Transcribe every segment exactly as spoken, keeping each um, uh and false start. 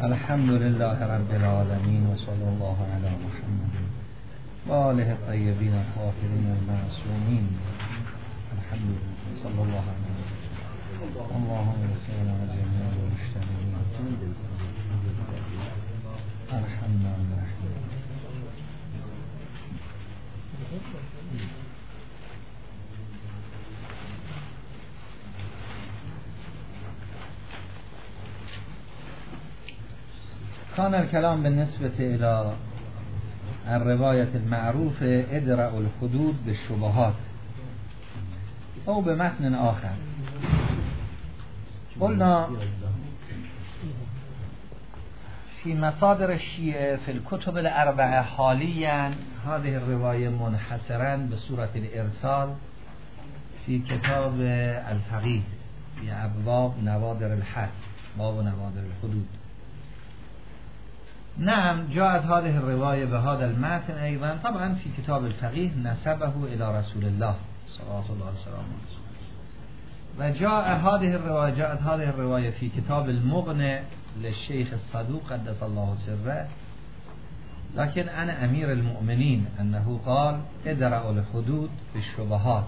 الحمد لله رب العالمين وصلى الله على محمد و آله الطیبین الطاهرین المعصومین. الحمد لله صلی الله علیه و اللهم صل على جميع المشتغلين ارحمنا الرحمن. كان الكلام بالنسبة إلى الرواية المعروفة ادرأ الحدود بالشبهات أو بمتن آخر. قلنا في مصادر الشيعة في الكتب الأربعة حاليا هذه الرواية منحصرا بصورة الإرسال في كتاب الفقيه في أبواب نوادر الحد، باب نوادر الحدود. نعم جاءت هذه الرواية بهذا المتن أيضا طبعا في كتاب الفقيه نسبه إلى رسول الله صلى الله عليه وسلم. وجاء هذه الرواية جاءت هذه الرواية في كتاب المغني للشيخ الصدوق قدس الله سره، لكن أنا أمير المؤمنين أنه قال ادرأ الحدود بالشبهات.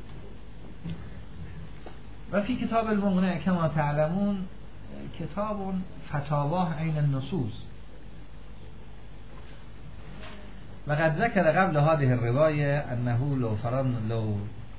وفي كتاب المغني كما تعلمون كتاب فتاواه عين النصوص، وقد ذكر قبل هذه الرواية أنه لو فرض لو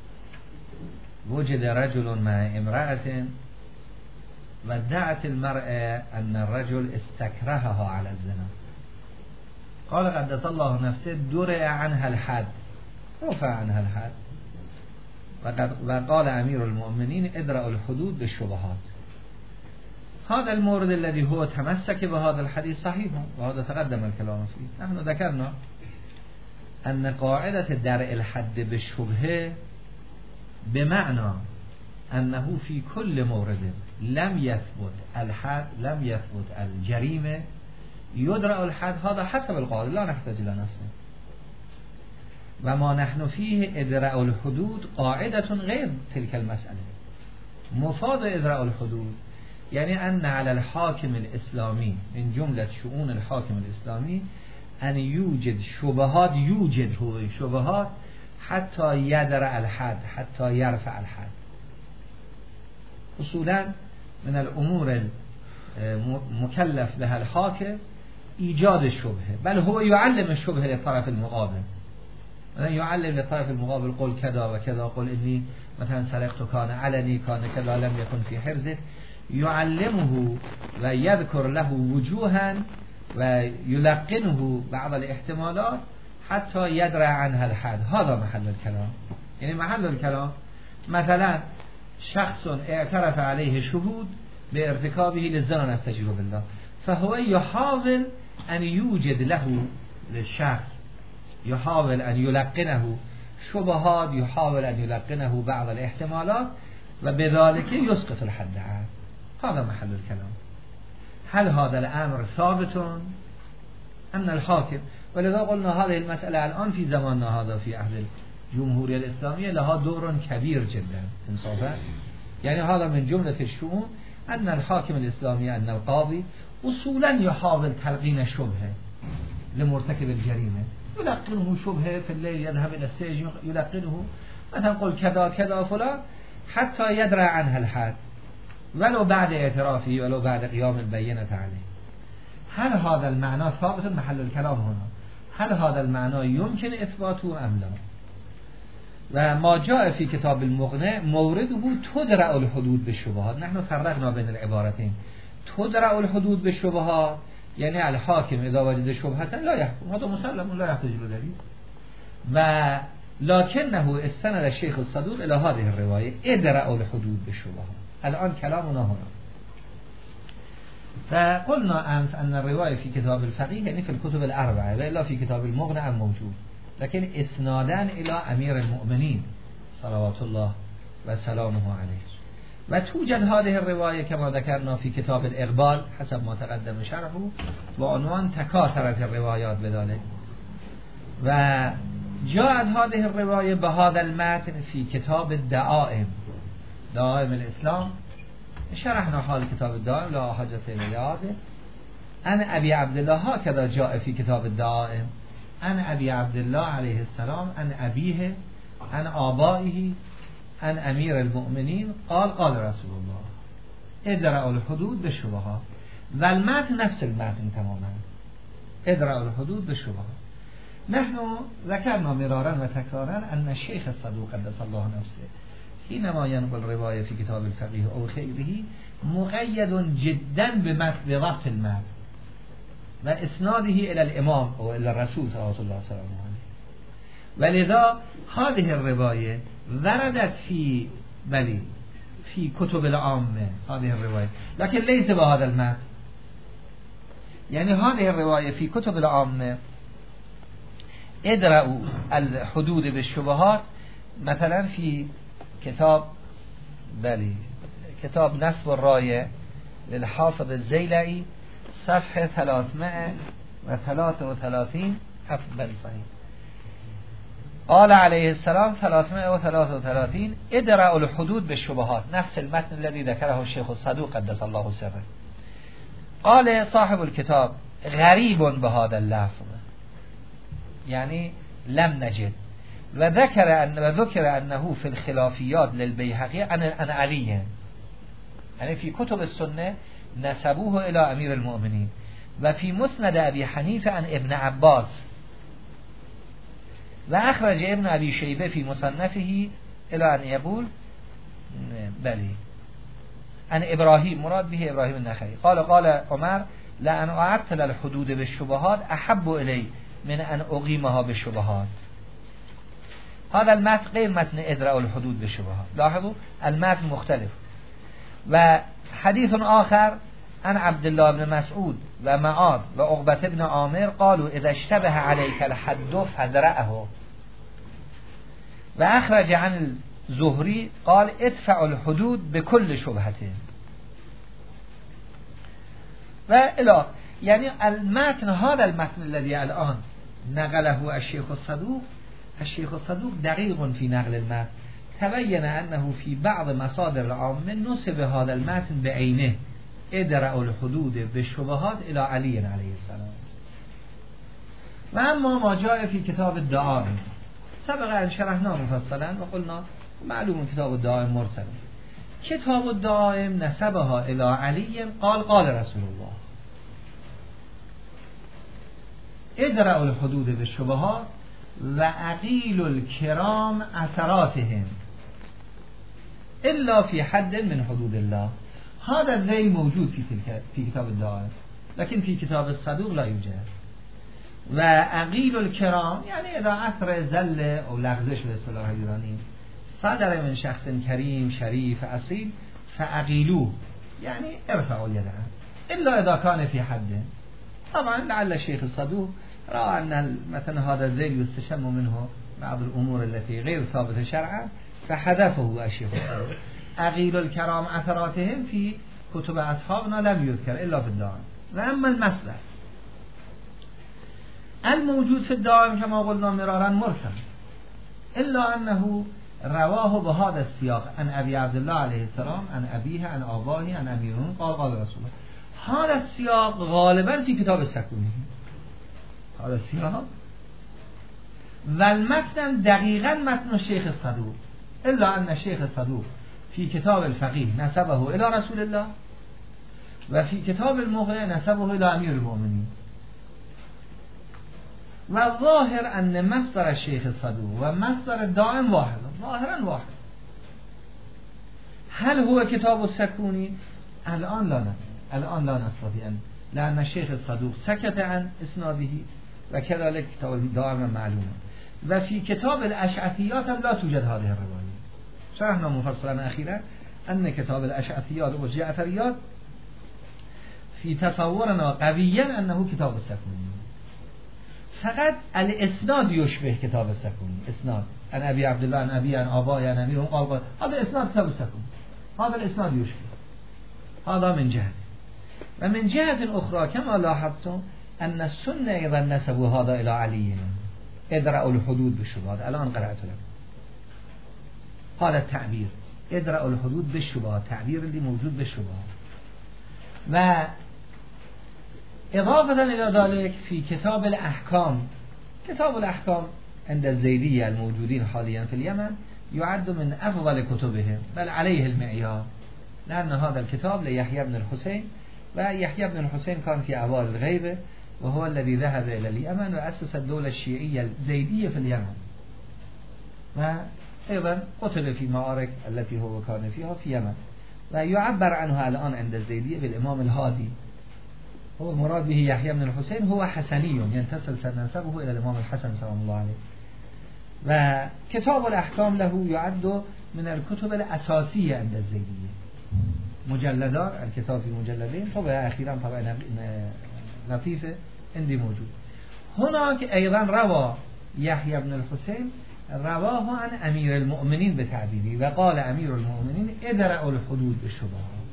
وجد رجل مع امرأة وادعت المرأة أن الرجل استكرهها على الزنا، قال قدس الله نفسه درع عنها الحد، رفع عنها الحد. وقد وقال أمير المؤمنين ادرأ الحدود بالشبهات. هذا المورد الذي هو تمسك بهذا الحديث صحيح، وهذا تقدم الكلام فيه. نحن ذكرنا أن قاعدة درء الحد بالشبهة بمعنى أنه في كل مورد لم يثبت الحد لم يثبت الجريمة يدرأ الحد. هذا حسب القاعدة، لا نحتاج إلى نفسه. وما نحن فيه ادرأ الحدود قاعدة غير تلك المسألة. مفاد ادرأ الحدود يعني أن على الحاكم الإسلامي من جملة شؤون الحاكم الإسلامي أن يوجد شبهات يوجد هو شبهات حتى يدرأ الحد، حتى يرفع الحد. اصولا من الأمور المكلف بها الحاكم إيجاد الشبهة، بل هو يعلم الشبهة للطرف المقابل. يعلم للطرف المقابل قل كذا وكذا، قل إني مثلا سرقت كان علني كان كذا لم يكن في حرزه. يعلمه ويذكر له وجوها ويلقنه بعض الاحتمالات حتى يدرع عنها الحد. هذا محل الكلام. يعني محل الكلام مثلا شخص اعترف عليه شهود بارتكابه للزنا نستجير بالله، فهو يحاول أن يوجد له للشخص يحاول أن يلقنه شبهات، يحاول أن يلقنه بعض الاحتمالات وبذلك يسقط الحد عنه. هذا محل الكلام. هل هذا الأمر ثابت أن الحاكم، ولذا قلنا هذه المسألة الآن في زماننا هذا في عهد الجمهورية الإسلامية لها دور كبير جدا انصافا. يعني هذا من جملة الشؤون أن الحاكم الإسلامي أن القاضي أصولا يحاول تلقين الشبهة لمرتكب الجريمة، يلقنه شبهة في الليل يذهب إلى السجن يلقنه مثلا قل كذا كذا فلان حتى يدرع عنها الحد ولو بعد اعترافه ولو بعد قيام البينة عليه. هل هذا المعنى ثابت؟ محل الكلام هنا هل هذا المعنى يمكن إثباته أم لا؟ وما جاء في كتاب المغني مورده تدرأ الحدود بالشبهات. نحن فرقنا بين العبارتين. تدرأ الحدود بالشبهات يعني الحاكم إذا وجد شبهة لا يحكم، هذا مسلم لا يحتاج إلى دليل. و لكنه استند الشيخ الصدوق إلى هذه الرواية ادرأ الحدود بالشبهات. الآن كلامنا هنا. فقلنا أمس أن الرواية في كتاب الفقيه يعني في الكتب الأربعة وإلا في كتاب المغني هم موجود، لكن إسنادا إلى أمير المؤمنين صلوات الله وسلامه عليه. وتوجد هذه الرواية كما ذكرنا في كتاب الإقبال حسب ما تقدم شرحه بعنوان تكاثرت الروايات بذلك. وجاءت هذه الرواية بهذا المتن في كتاب الدعائم دعائم الإسلام. شرحنا حال كتاب الدعائم لا حاجة إلى هذا. ان ابی عبدالله ها کذا جاء فی کتاب الدعائم ان ابی عبدالله علیه السلام ان ابیه ان آبائه ان امیر المؤمنین قال قال رسول الله ادرأ الحدود به شبهات و المتن نفس المتن تماما ادرأ الحدود به شبهات. نحن ذكرنا مرارا و تکرارا ان الشيخ الصدوق قدس الله نفسه حينما ينقل روایه في کتاب الفقيه او غيره مقید جدا به وقت المتن و اسناده الى الامام او الى الرسول صلى الله عليه وسلم. ولذا هذه الروايه وردت في بلی في كتب العامه هذه الروايه لكن ليس بهذا المتن. يعني هذه الروايه في كتب العامه ادرأوا الحدود بالشبهات مثلا في كتاب بلی كتاب نصب الرايه للحافظ الزيلعي صفحه ثلاثمائة وثلاثة وثلاثين بل صحيح قال عليه السلام ثلاثمائة وثلاثة وثلاثين ادرأوا الحدود بالشبهات نفس المتن الذي ذكره الشيخ الصدوق قدس الله سره. قال صاحب الكتاب غريب بهذا اللفظ يعني لم نجد وذكر أن وذكر أنه في الخلافيات للبيهقي عن علي يعني في كتب السنة نسبوه إلى أمير المؤمنين وفي مسند أبي حنيفة عن ابن عباس وأخرج ابن أبي شيبة في مصنفه إلى أن يقول بلي عن إبراهيم مراد به إبراهيم النخعي قال قال عمر لأن أعطل الحدود بالشبهات أحب إلي من أن أقيمها بالشبهات. هذا المتن غير متن ادرأوا الحدود بالشبهات. لاحظوا المتن مختلف. وحديث آخر عن عبد الله بن مسعود ومعاذ وعقبة بن عامر قالوا إذا اشتبه عليك الحد فادرأه. وأخرج عن الزهري قال ادفع الحدود بكل شبهة. وإلى يعني المتن هذا المتن الذي الآن نقله الشيخ الصدوق الشيخ الصدوق دقيق في نقل المتن تبين أنه في بعض مصادر العامة نسب هذا المتن بعينه ادرأوا الحدود بالشبهات إلى علي عليه السلام. وأما ما جاء في كتاب الدعائم سبق أن شرحنا مفصلا وقلنا معلوم كتاب الدعائم مرسل. كتاب الدعائم نسبها إلى علي قال قال رسول الله ادرأوا الحدود بالشبهات وأقيل الكرام أثراتهم إلا في حد من حدود الله. هذا الذيل موجود في تلك في كتاب الدعائم لكن في كتاب الصدوق لا يوجد. وأقيل الكرام يعني إذا أثر زل أو لغزش باصطلاح ایرانی صدر من شخص كريم شريف أصيل فأقيلوه يعني ارفعوا اليد إلا إذا كان في حد. طبعا لعل الشيخ الصدوق رأى أن مثلا هذا الذيل يستشم منه بعض الأمور التي غير ثابتة شرعا فحذفه الشيخ الصدوق. أقيل الكرام أثراتهم في كتب أصحابنا لم يذكر إلا في الدعائم. وأما المصدر الموجود في الدعائم كما قلنا مرارا مرسل إلا أنه رواه بهذا السياق عن أبي عبد الله عليه السلام عن أبيه عن آبائه عن أميرهم قال قال رسول الله. هذا السياق غالبا في كتاب السكوني هذا السياق والمتن دقيقا متن الشيخ الصدوق إلا أن الشيخ الصدوق في كتاب الفقيه نسبه إلى رسول الله وفي كتاب المغني نسبه إلى أمير المؤمنين. والظاهر أن مصدر الشيخ الصدوق ومصدر الدائم واحد ظاهرا واحد. هل هو كتاب السكوني؟ الآن لا ندري الآن لا نستطيع أن لأن الشيخ الصدوق سكت عن إسناده وكذلك كتاب الدائم معلومة. وفي كتاب الأشعثيات لا توجد هذه الرواية. شرحنا مفصلا أخيرا أن كتاب الأشعثيات والجعفريات في تصورنا قويا أنه كتاب السكوني. فقط الاسناد يشبه كتاب السكوني اسناد عن أبي عبد الله عن أبي عن آبائه عن أميرهم قال قال هذا اسناد كتاب السكوني هذا الاسناد يشبه. هذا من جهة. ومن جهة أخرى كما لاحظتم أن السنة أيضا نسبوا هذا إلى علي ادرأوا الحدود بالشبهات. الآن قرأت لكم هذا التعبير ادرأوا الحدود بالشبهات تعبير اللي موجود بالشبهات. و اضافة الى ذلك في کتاب الاحکام، کتاب الاحکام عند الزیدیه الموجودین حاليا في اليمن يعد من افضل كتبهم بل عليه المعيار، لأن هذا الكتاب ليحيى بن الحسين، ويحيى بن الحسين كان في أوائل الغيبة وهو الذي ذهب إلى اليمن وأسس الدولة الشيعية الزيدية في اليمن، وأيضا قتل في معارك التي هو كان فيها في اليمن، ويعبر عنه الآن عند الزيدية بالإمام الهادي. هو المراد به يحيى بن الحسين هو حسني ينتسب نسبه إلى الإمام الحسن سلام الله عليه. وكتاب الأحكام له يعد من الكتب الأساسية عند الزيدية، مجلدات الكتاب في مجلدين، طبعا أخيرا طبعا لطيفة عندي موجود. هناك أيضا روى يحيى بن الحسين رواه عن أمير المؤمنين بتعبيره، وقال أمير المؤمنين ادرأوا الحدود بالشبهات،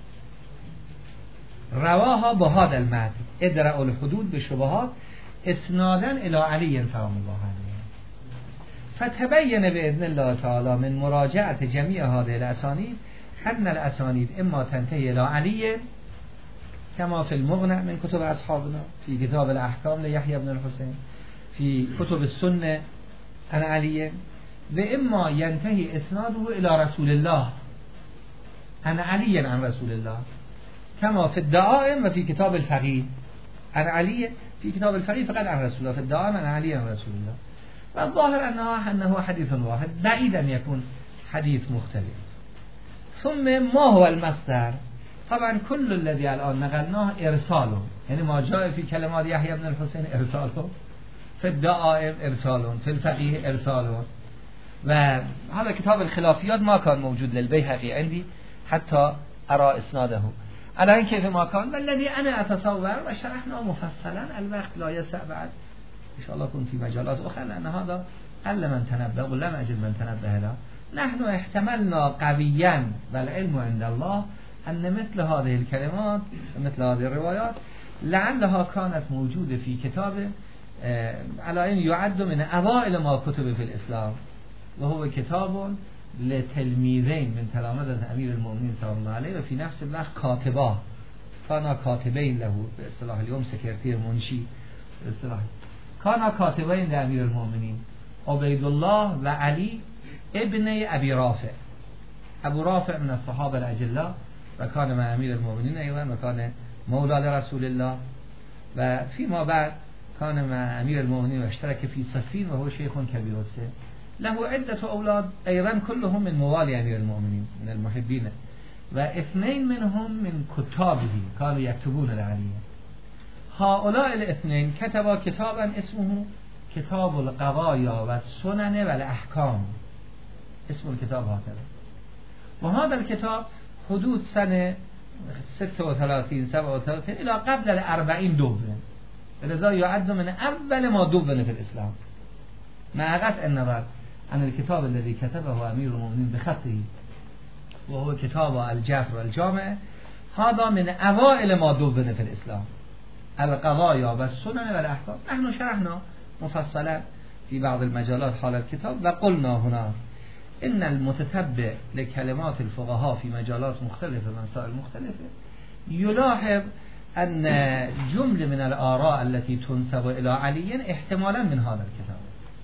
رواها بهذا المتن ادرأوا الحدود بالشبهات اسنادا إلى علي سلام الله عليه. فتبين بإذن الله تعالى من مراجعة جميع هذه الأسانيد أن الأسانيد إما تنتهي إلى علي كما في المغنى من كتب أصحابنا، في كتاب الأحكام ليحيى بن الحسين، في كتب السنة عن علي، وإما ينتهي إسناده إلى رسول الله عن علي عن رسول الله كما في الدعائم وفي كتاب الفقيه عن علي، في كتاب الفقيه فقط عن رسول الله، في الدعائم عن علي عن رسول الله. والظاهر أنه أنه حديث واحد، بعيد أن يكون حديث مختلف. ثم ما هو المصدر؟ طبعا كل الذي الآن نقلناه إرساله، يعني ما جاء في كلمات يحيى بن الحسين إرساله، في الدعائم إرساله، في الفقيه إرساله. وهذا كتاب الخلافيات ما كان موجود للبيهقي عندي حتى أرى إسناده الآن كيف ما كان، والذي أنا أتصور وشرحنا مفصلا، الوقت لا يسع بعد إن شاء الله يكون في مجالات أخرى، لأن هذا قل من تنبه ولم أجد من تنبه له. نحن احتملنا قويا والعلم عند الله أن مثل هذه الكلمات مثل هذه الروايات لعلها كانت موجودة في كتاب على أن يعد من أوائل ما كتب في الإسلام، وهو كتاب لتلميذين من تلامذة أمير المؤمنين صلى الله عليه، وفي نفس الوقت كاتباه، كان كاتبين له باصطلاح اليوم سكرتير منشي باصطلاح، كان كاتبين لأمير المؤمنين عبید الله و علی ابن ابي رافع. ابو رافع من الصحابة الأجلاء وكان مع أمير المؤمنين أيضا، وكان مولى لرسول الله، وفيما بعد كان مع أمير المؤمنين واشترك في صفين وهو شيخ كبير السن، له عدة أولاد أيضا كلهم من موالي أمير المؤمنين من المحبين، واثنين منهم من كتابه كانوا يكتبون لعلي. هؤلاء الاثنين كتبا كتابا اسمه كتاب القضايا والسنن والأحكام، اسم الكتاب هكذا. وهذا الكتاب حدود سنة ستة وثلاثين سبعة وثلاثين إلى قبل الأربعين دوبن، لذا يعد من أول ما دوبن في الإسلام، مع قطع النظر عن الكتاب الذي كتبه أمير المؤمنين بخطه وهو كتاب الجفر والجامع. هذا من أوائل ما دوبن في الإسلام، القضايا والسنن والأحكام. نحن شرحنا مفصلا في بعض المجالات حال الكتاب، وقلنا هنا إن المتتبع لكلمات الفقهاء في مجالات مختلفة ومسائل مختلفة يلاحظ أن جملة من الآراء التي تنسب إلى علي احتمالا من هذا الكتاب،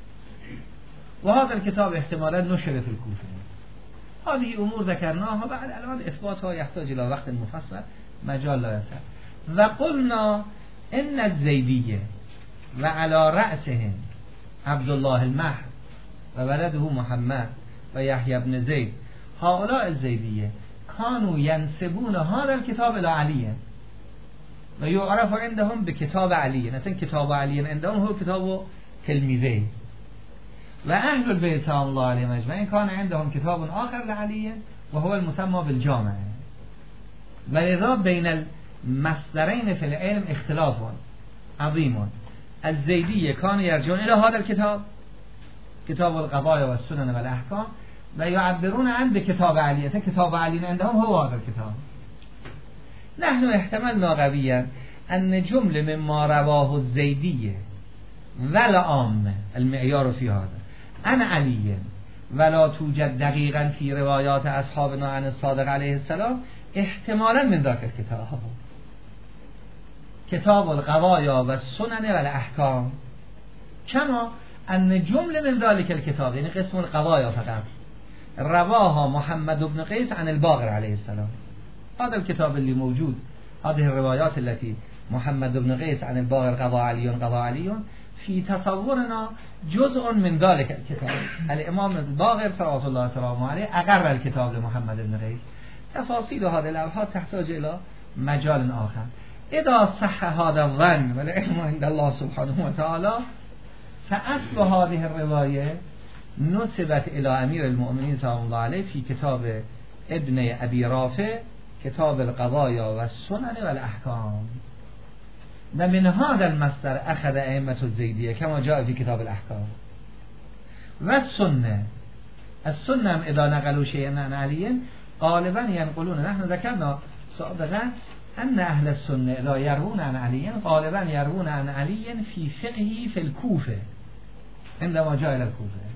وهذا الكتاب احتمالا نشر في الكوفة. هذه أمور ذكرناها، بعد الآن إثباتها يحتاج إلى وقت مفصل، مجال لا يسع. وقلنا إن الزيدية وعلى رأسهم عبد الله المهر وولده محمد ويحيى بن زيد، هؤلاء الزيدية كانوا ينسبون هذا الكتاب إلى علي ويعرف عندهم بكتاب علي، مثلا كتاب علي عندهم هو كتاب تلميذين. وأهل البيت صلى الله عليه مجمعين كان عندهم كتاب آخر لعلي وهو المسمى بالجامع. ولذا بين المصدرين في العلم اختلاف عظيم. الزيدية كانوا يرجعون إلى هذا الكتاب كتاب القضايا والسنن والأحكام ويعبرون عنه بكتاب علي، كتاب علي عندهم هو هذا الكتاب. نحن احتملنا قويا أن جملة مما رواه الزيدية والعامة المعيار في هذا عن علي ولا توجد دقيقا في روايات أصحابنا عن الصادق عليه السلام احتمالا من ذاك الكتاب. کتاب القوایا و سنن و الاحکام کما ان جمله من ذلك الكتاب، یعنی قسم القوایا فقط، رواها محمد بن قیس عن الباقر علیه السلام. هذا الكتاب اللي موجود، هذه الروايات التي محمد بن قيس عن الباقر قضى علي قضى علي في تصورنا جزء من ذلك الكتاب. الامام الباقر صلوات الله وسلامه عليه اقر الكتاب لمحمد بن قيس. تفاصيل هذه الالفاظ تحتاج الى مجال آخر. اذا صح هذا الظن والعلم عند الله سبحانه وتعالى فاصل هذه الروايه نسبت الى امیر المؤمنین سلام الله علیه في کتاب ابن ابی رافع کتاب القوایا و السنن و الاحکام، و من هذا المصدر اخذ ائمه الزیدیه كما جاء في کتاب الاحکام. و السنه السنه هم اذا نقلوا شيئا عن علي غالبا ينقلون، نحن ذكرنا سابقا ان اهل السنه اذا يروون عن علي غالبا يروون عن علي في فقهه في الكوفه عندما جاء الى الكوفه،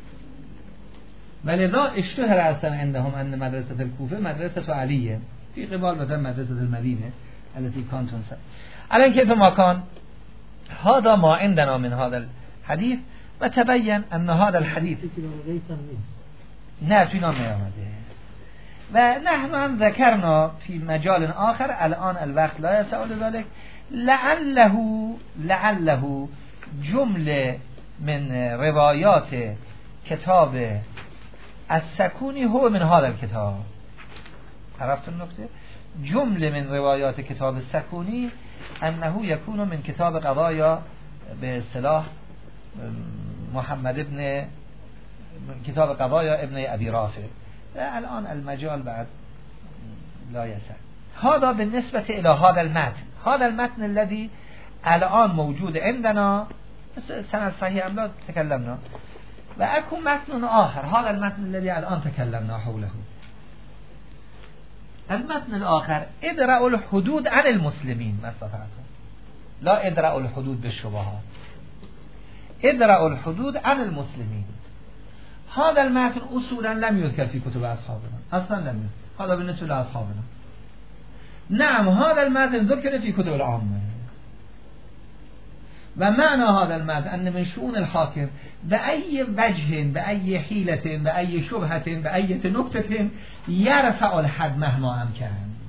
ولذا اشتهر اصلا عندهم ان مدرسه الكوفه مدرسه علي في قبال مثلا مدرسه المدينه التي كانت تنسب. الان كيف ما كان هذا ما عندنا من هذا الحديث، وتبين ان هذا الحديث نه فينا ما آمده. و نحن هم ذكرنا في مجال آخر الان الوقت لا يسع لذلك لعله لعله جمله من روايات كتاب السكوني هو من هذا الكتاب. عرفت النقطة؟ جمله من روايات كتاب السكوني انه يكون من كتاب قضايا به اصطلاح محمد ابن كتاب قضايا ابن ابي رافع. الان المجال بعد لا يسع. هذا بالنسبة الى هذا المتن، هذا المتن الذي الان موجود عندنا سند صحيح ام لا تكلمنا، و اكو متن آخر هذا المتن الذي الان تكلمنا حوله. المتن الآخر ادرأوا الحدود عن المسلمين ما استطعتم، لا ادرأوا الحدود بالشبهات، ادرأوا الحدود عن المسلمين. هذا المتن اصولا لم يذكر في كتب اصحابنا، اصلا لم يذكر. هذا بالنسبة لاصحابنا. نعم هذا المتن ذكر في كتب العامة، و معنى هذا المتن ان من شؤون الحاكم بأي وجه بأي حيلة بأي شبهة بأي نكتة يرفع الحد مهما امكن.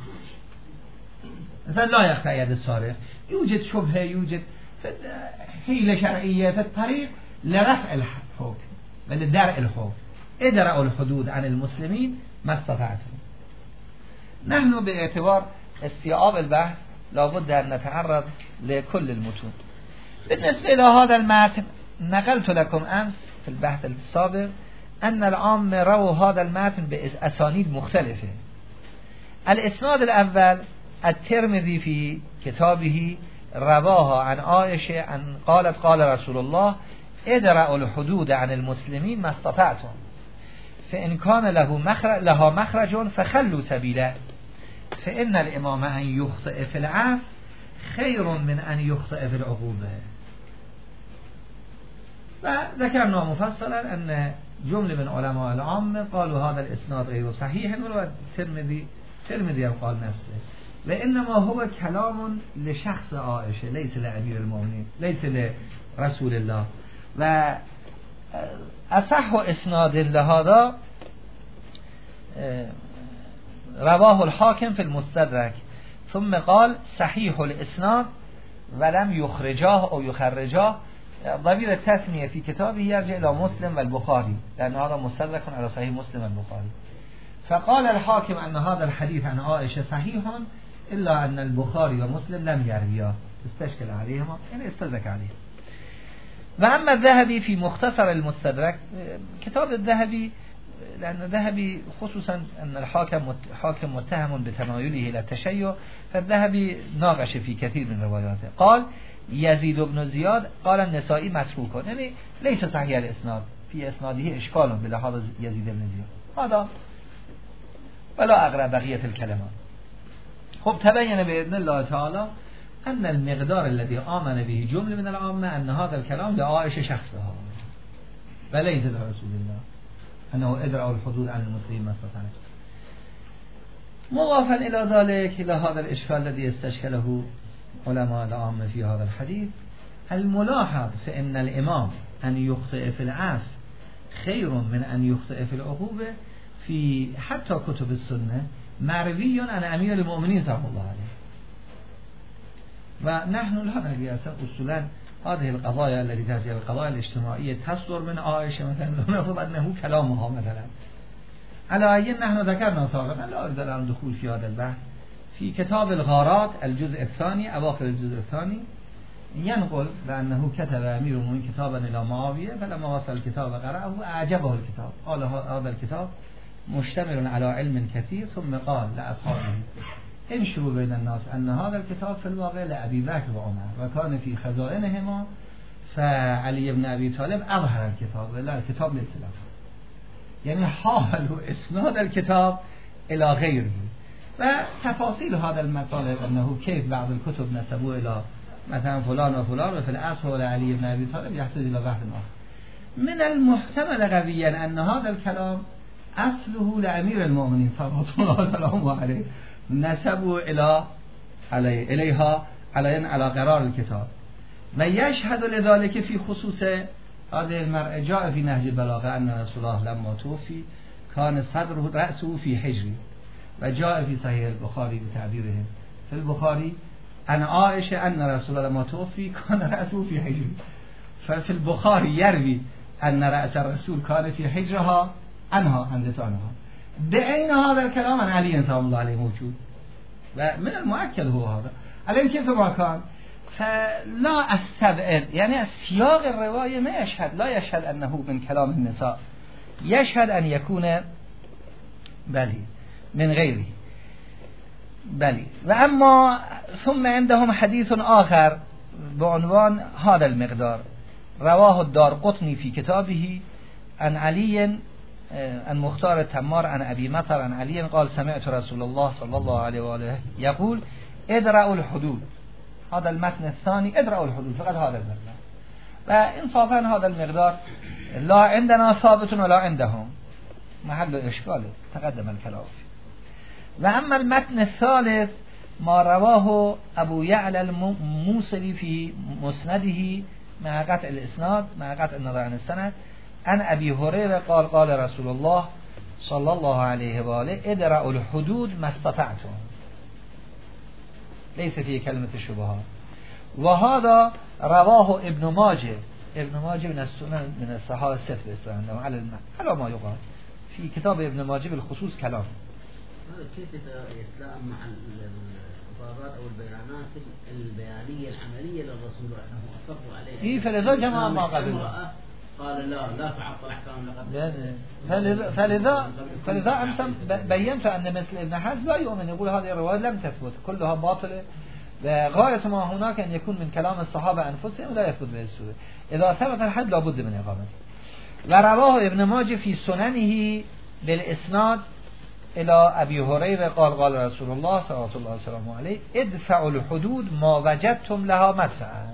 مثلا لا يقطع يد السارق، يوجد شبهة يوجد حيلة شرعية في الطريق لرفع الحكم ولدرء الحكم. ادرأوا الحدود عن المسلمين ما استطعتم. نحن باعتبار استيعاب البحث لابد أن نتعرض لكل المتون. بالنسبة إلى هذا المتن نقلت لكم أمس في البحث السابق أن العام رووا هذا المتن بأسانيد مختلفة. الإسناد الأول الترمذي في كتابه رواها عن عائشة عن قالت قال رسول الله ادرأوا الحدود عن المسلمين ما استطعتم فإن كان له مخرج لها مخرج فخلوا سبيله فإن الإمام أن يخطئ في العفو خير من أن يخطئ في العقوبة. وذكرنا مفصلا أن جملة من علماء العامة قالوا هذا الإسناد غير صحيح، والترمذي ترمذي قال نفسه، وإنما هو كلام لشخص عائشة ليس لأمير المؤمنين ليس لرسول الله. و أصح إسناد لهذا رواه الحاكم في المستدرك ثم قال صحيح الإسناد ولم يخرجاه أو يخرجاه. ضمير التثنية في كتابه يرجع إلى مسلم والبخاري لأن هذا مستدرك على صحيح مسلم والبخاري. فقال الحاكم أن هذا الحديث عن عائشة صحيح إلا أن البخاري ومسلم لم يروياه، استشكل عليهما يعني استدرك عليه. وأما الذهبي في مختصر المستدرك، كتاب الذهبي لأن الذهبي خصوصا أن الحاكم حاكم متهم بتمايله إلى التشيع، فالذهبي ناقش في كثير من رواياته. قال يزيد بن زياد قال النسائي متروك، يعني ليس صحيح الإسناد، في إسناده إشكال بلحاظ يزيد بن زياد هذا ولا أقرأ بقية الكلمات. خب تبين بإذن الله تعالى أن المقدار الذي آمن به جملة من العامة أن هذا الكلام لعائشة شخصها وليس لرسول الله، أنه ادرأوا الحدود عن المسلمين ما استطاعوا. مضافا إلى ذلك إلى هذا الإشكال الذي استشكله علماء العامة في هذا الحديث الملاحظ فإن الإمام أن يخطئ في العفو خير من أن يخطئ في العقوبة في حتى كتب السنة مروي عن أمير المؤمنين صلى الله عليه. ونحن لا ندري أصولا هذه القضايا التي تأتي القضايا الاجتماعية تصدر من عائشة مثلا نفرض أنه كلامها مثلا. على أي نحن ذكرنا سابقا لا أريد الآن دخول في هذا البحث في كتاب الغارات الجزء الثاني أواخر الجزء الثاني ينقل بأنه كتب أمير المؤمنين كتابا إلى معاوية فلما وصل الكتاب قرأه أعجبه الكتاب قال هذا الكتاب مشتمل على علم كثير ثم قال لأصحابه انشروا بين الناس أن هذا الكتاب في الواقع لأبي بكر وعمر وكان في خزائنهما فعلي بن أبي طالب أظهر الكتاب لا الكتاب للتلاف يعني حاولوا إسناد الكتاب إلى غيره وتفاصيل هذا المطالب أنه كيف بعض الكتب نسبوه إلى مثلا فلان وفلان وفي الأصل ولا علي بن أبي طالب يحتاج إلى بحث آخر. من المحتمل قويا أن هذا الكلام أصله لأمير المؤمنين صلى الله عليه وسلم نسبوا إلى علي إليها على على قرار الكتاب ويشهد لذلك في خصوص هذه المرأة جاء في نهج البلاغة أن رسول الله لما توفي كان صدره رأسه في حجره وجاء في صحيح البخاري بتعبيرهم في البخاري أن عائشة أن رسول الله لما توفي كان رأسه في حجره ففي البخاري يروي أن رأس الرسول كان في حجرها عنها عن لسانها بأين هذا الكلام عن علي صلى الله عليه موجود ومن المؤكد هو هذا عليه كيف ما كان فلا استبعد يعني سياق الرواية ما يشهد لا يشهد أنه من كلام النساء يشهد أن يكون بلي من غيره بلي. وأما ثم عندهم حديث آخر بعنوان هذا المقدار رواه الدارقطني في كتابه عن علي عن مختار التمار عن أبي مطر عن علي قال سمعت رسول الله صلى الله عليه وآله يقول ادرأوا الحدود. هذا المتن الثاني ادرأوا الحدود فقط هذا المقدار وإنصافا هذا المقدار لا عندنا ثابت ولا عندهم محل إشكاله تقدم الكلام فيه. وأما المتن الثالث ما رواه أبو يعلى الموصلي في مسنده مع قطع الإسناد مع قطع النظر عن السند عن أبي هريرة قال قال رسول الله صلى الله عليه وآله ادرأوا الحدود ما استطعتم ليس فيه كلمة الشبهات. وهذا رواه ابن ماجه ابن ماجه من السنن من الصحابة الستة بإسلام على المعنى على ما يقال في كتاب ابن ماجه بالخصوص كلام. هذا كيف يتلائم مع الخطابات أو البيانات البيانية العملية للرسول أنه أصروا عليه إيه فلذا جماعة ما قبل قال لا لا تعطل أحكام لقد فلذا فلذا فلذا أمسا بينت أن مثل ابن حزم لا يؤمن يقول هذه الروايات لم تثبت كلها باطلة وغاية ما هناك أن يكون من كلام الصحابة أنفسهم لا يثبت بهالصورة إذا ثبت الحد لابد من إقامته. ورواه ابن ماجه في سننه بالإسناد إلى أبي هريرة قال قال رسول الله صلى الله عليه وسلم عليه ادفعوا الحدود ما وجدتم لها مدفعا.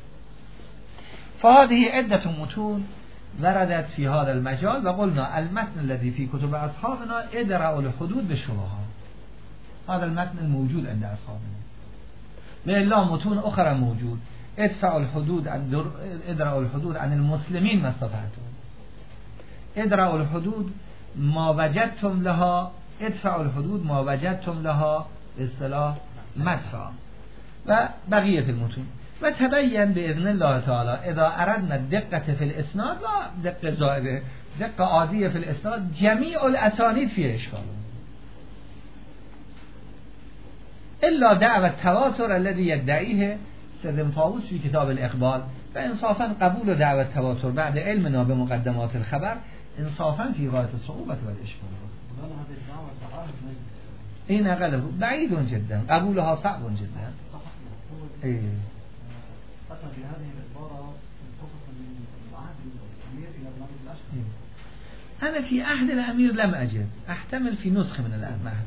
فهذه عدة متون وردت في هذا المجال وقلنا المتن الذي في كتب أصحابنا ادرأوا الحدود بالشبهات هذا المتن الموجود عند أصحابنا لله متون أخرى موجود ادفعوا الحدود عن ادرأوا الحدود عن المسلمين ما استطعتم ادرأوا الحدود ما وجدتم لها ادفعوا الحدود ما وجدتم لها اصطلاح مدفع وبقية المتون. وتبين بإذن الله تعالى إذا أردنا الدقة في الإسناد لا دقة زائدة دقة عادية في الإسناد جميع الأسانيد فيه إشكال إلا دعوة التواتر الذي يدعيه سيد طاووس في كتاب الإقبال فإنصافا قبول دعوة التواتر بعد علمنا بمقدمات الخبر إنصافا في غاية الصعوبة والإشكال. إيه نقله بعيد جدا قبولها صعب جدا. إيه في هذه العبارة منطقة من عهد الأمير إلى ابن الأشهر. أنا في عهد الأمير لم أجد أحتمل في نسخة من العهد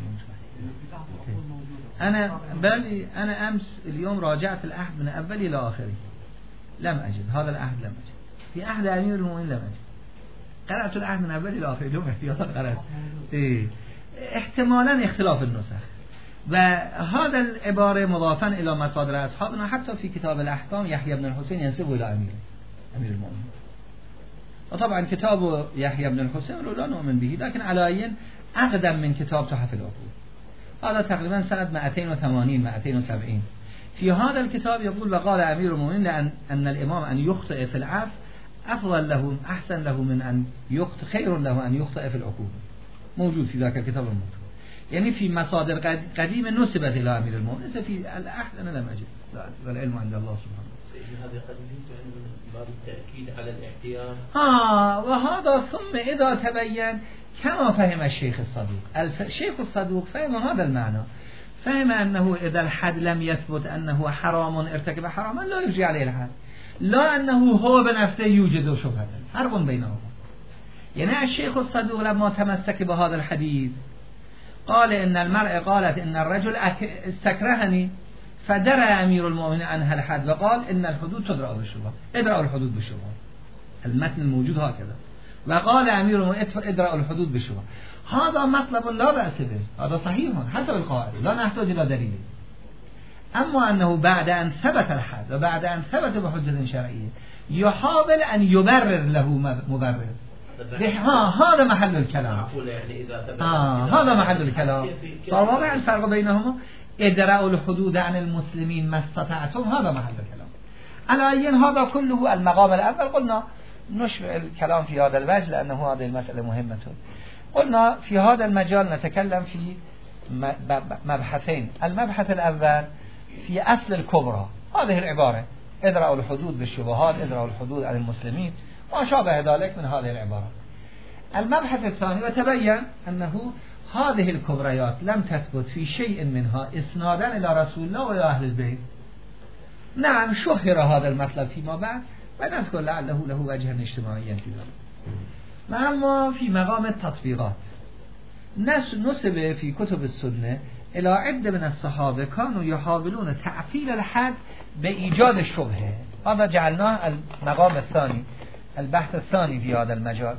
أنا بل أنا أمس اليوم راجعت العهد من أول إلى آخره لم أجد هذا العهد لم أجد في عهد أمير المؤمنين لم أجد قرأت العهد من أول إلى آخره اليوم احتياطا قرأت إيه احتمالا اختلاف النسخ و هذا العباره مضافا الى مصادر اصحابنا حتى في كتاب الاحکام یحیی بن الحسین ينسب الى امیر امیر المؤمنین. وطبعا كتاب يحيى بن الحسين لا نؤمن به لكن على عين أقدم من كتاب تحف العقول، هذا تقريبا سنة مئتين وثمانين مئتين وسبعين. في هذا الكتاب يقول وقال أمير المؤمنين أن, أن الإمام أن يخطئ في العفو أفضل له أحسن له من أن يخطئ خير له أن يخطئ في العقول. موجود في ذاك الكتاب الموجود، يعني في مصادر قديمة نسبت إلى أمير المؤمنين. في الأحد أنا لم أجد، والعلم عند الله سبحانه. هذا قد يكون من باب التأكيد على الاحتياط. آه وهذا ثم إذا تبين كما فهم الشيخ الصدوق. الشيخ الصدوق فهم هذا المعنى، فهم أنه إذا الحد لم يثبت أنه حرام ارتكب حراما لا يرجع عليه الحد، لا أنه هو بنفسه يوجد شبهة، فرق بينهما. يعني الشيخ الصدوق لما تمسك بهذا الحديث قال إن المرأة قالت إن الرجل استكرهني فدرى أمير المؤمنين عنها الحد وقال إن الحدود تدرأ بالشبهة، ادرأوا الحدود بالشبهة. المتن الموجود هكذا، وقال أمير المؤمنين ادرأوا الحدود بالشبهة. هذا مطلب لا بأس به، هذا صحيح حسب القاعدة لا نحتاج إلى دليل. أما أنه بعد أن ثبت الحد وبعد أن ثبت بحجة شرعية يحاول أن يبرر له مبرر، ها هذا محل الكلام. آه هذا محل الكلام. صار واضح الفرق بينهما. ادرأوا الحدود عن المسلمين ما استطعتم، هذا محل الكلام. على أي هذا كله المقام الأول قلنا نشرع الكلام في هذا الوجه لأنه هذه المسألة مهمة. قلنا في هذا المجال نتكلم في مبحثين. المبحث الأول في أصل الكبرى، هذه العبارة ادرأوا الحدود بالشبهات، ادرأوا الحدود عن المسلمين وما شابه ذلك من هذه العبارة. المبحث الثاني وتبين أنه هذه الكبريات لم تثبت في شيء منها اسنادا إلى رسول الله وإلى أهل البيت. نعم شهر هذا المطلب فيما بعد ونذكر لعله له وجه اجتماعيا في ذلك. أما في مقام التطبيقات نسب في كتب السنة إلى عدة من الصحابة كانوا يحاولون تعطيل الحد بإيجاد الشبهة. هذا جعلناه المقام الثاني، البحث الثاني في هذا المجال.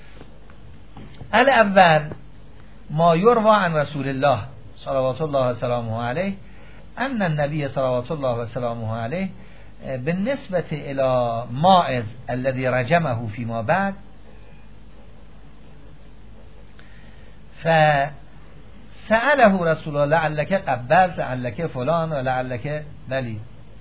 الأول ما يروى عن رسول الله صلوات الله وسلامه عليه أن النبي صلوات الله وسلامه عليه بالنسبة إلى ماعز الذي رجمه فيما بعد فسأله رسول الله لعلك قبلت لعلك فلان ولعلك بلي،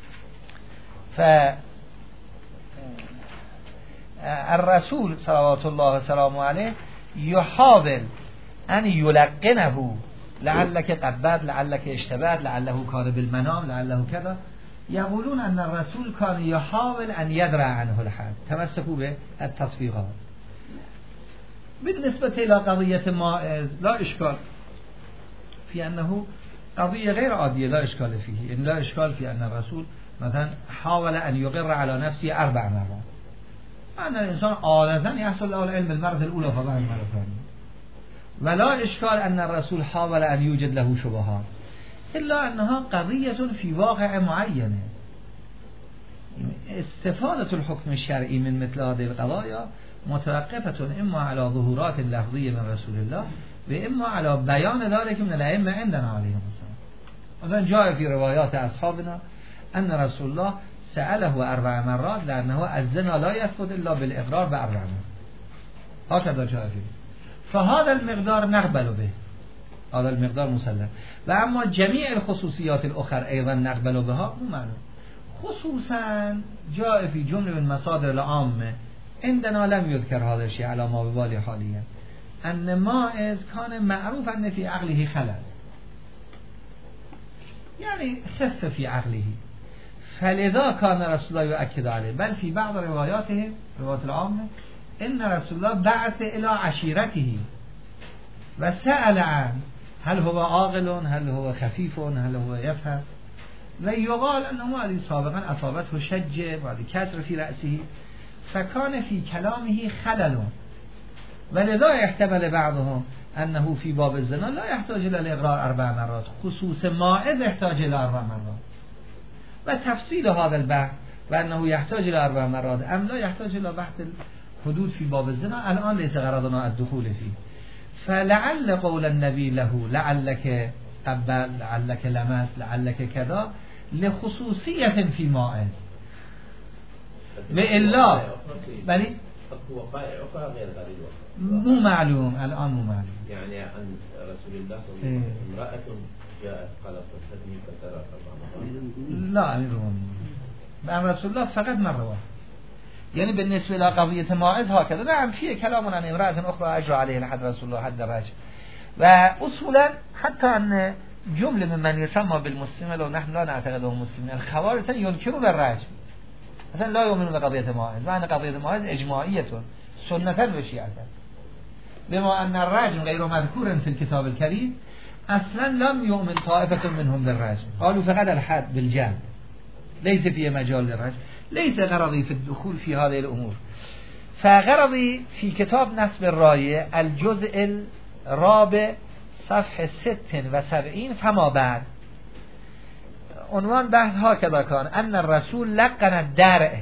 فالرسول صلوات الله وسلامه عليه يحاول أن يلقنه لعلك قبلت لعلك اشتبهت لعله كان بالمنام لعله كذا. يقولون أن الرسول كان يحاول أن يدرع عنه الحد، تمسكوا بالتطبيقات. بالنسبة إلى قضية ماعز لا إشكال في أنه قضية غير عادية، لا إشكال فيه، إن لا إشكال في أن الرسول مثلا حاول أن يقر على نفسه أربع مرات، أن الإنسان عادة يحصل له العلم المرة الأولى فضل المرة الثانية، ولا إشكال أن الرسول حاول أن يوجد له شبهات، إلا أنها قضية في واقع معين. استفادة الحكم الشرعي من مثل هذه القضايا متوقفة إما على ظهورات لفظية من رسول الله وإما على بيان ذلك من الأئمة عندنا عليهم السلام. وذن جاء في روايات أصحابنا أن رسول الله سأله أربع مرات لأنه الزنا لا يثبت إلا بالإقرار بأربع مرات، هكذا جاء فيه. فهذا المقدار نقبل به، هذا المقدار مسلم. و اما جميع الخصوصيات الأخرى أيضا نقبل بها مو معلوم. خصوصا جاء في جمله من مصادر العامة عندنا لم يذكر هذا الشيء على ما ببالي حاليا أن ماعز كان معروف أن في عقله خلل، يعني خف في عقله، فلذا كان رسول الله يؤكد عليه. بل في بعض رواياته روايات العامة إن رسول الله بعث إلى عشيرته وسأل عن هل هو عاقل هل هو خفيف هل هو يفهم، ويقال أنه هذه سابقا أصابته شجة بعد كسر في رأسه فكان في كلامه خلل، ولذا يحتمل بعضهم أنه في باب الزنا لا يحتاج إلى الإقرار أربع مرات، خصوص ماعز يحتاج إلى أربع مرات. وتفصيل هذا البحث وأنه يحتاج إلى أربع مرات أم لا يحتاج إلى بحث الحدود في باب الزنا الآن ليس غرضنا الدخول فيه. فلعل قول النبي له لعلك قبل لعلك لمس لعلك كذا لخصوصیت فی ماعز و الا بلی مو معلوم الان مو معلوم يعني عن رسول الله صلى الله عليه وسلم امرأة جاءت قالت فسدني فسرت أربع مرات لا امیر عن رسول الله فقط من رواه يعني بالنسبة إلى قضية ماعز هكذا نعم فيه كلام عن امرأة أخرى أجرى عليه الحد رسول الله حد الرجم وأصولا حتى أن جملة ممن يسمى بالمسلمين لو نحن لا نعتقدهم مسلمين الخوارج ينكرون الرجم مثلا لا يؤمنون بقضية ماعز معنى قضية ماعز إجماعية سنة وشيعة بما أن الرجم غير مذكور في الكتاب الكريم أصلا لم يؤمن طائفة منهم بالرجم قالوا فقد الحد بالجلد ليس فيه مجال للرجم ليس غرضي في الدخول في هذه الأمور فغرضي في كتاب نسب الراية الجزء الرابع صفحة ست وسبعين فما بعد عنوان بحث هكذا كان أن الرسول لقن الدرع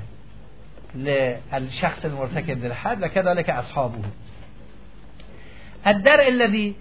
للشخص المرتكب للحد وكذلك أصحابه الدرع الذي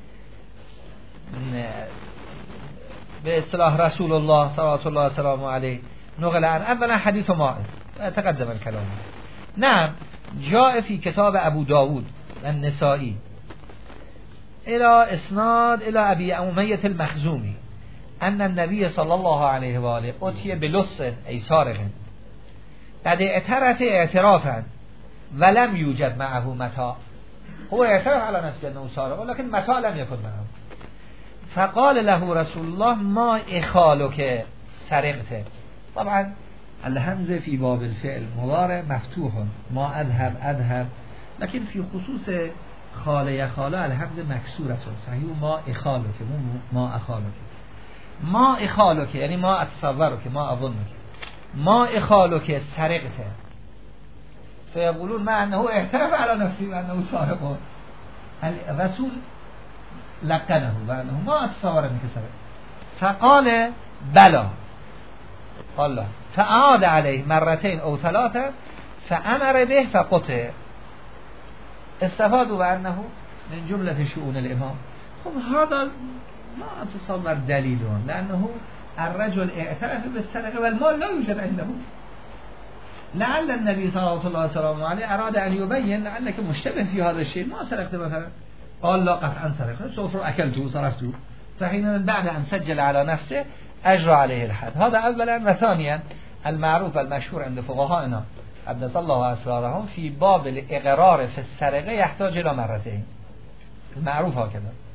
باصطلاح رسول الله صلوات الله وسلامه عليه نقل عن اولا حديث ماعز تقدم الكلام نعم جاء في كتاب ابو داود النسائي الى اسناد الى ابي امية المخزومي ان النبي صلى الله عليه وآله اتي بلص اي سارق قد اعترف اعترافا ولم يوجد معه متاع هو اعترف على نفسه انه سارق ولكن متاع لم يكن معه فقال له رسول الله ما اخالك سرقته طبعا الهمزه في باب الفعل مضارع مفتوح ما اذهب اذهب لكن في خصوص خاله خاله الهمزه مكسوره صحیح ما اخالك ما اخالك ما اخالك یعنی ما اتصورك ما اظنك ما اخالك سرقته فيقولون ما انه اعترف على نفسه انه سارق الرسول لقنه وانه ما اتصور انك سرق فقال بلى قال له فأعاد عليه مرتين أو ثلاثة فأمر به فقطع استفادوا بأنه من جملة شؤون الإمام خب هذا ما أتصور دليلهم لأنه الرجل اعترف بالسرقة والمال لا يوجد عنده لعل النبي صلى الله عليه وسلم عليه أراد أن يبين لعلك مشتبه في هذا الشيء ما سرقت مثلا قال لا قطعا سرقت سوف أكلته وصرفته فحين بعد أن سجل على نفسه أجرى عليه الحد هذا أولا وثانيا المعروف المشهور عند فقهائنا قدس الله أسرارهم في باب الإقرار في السرقة يحتاج إلى مرتين المعروف هكذا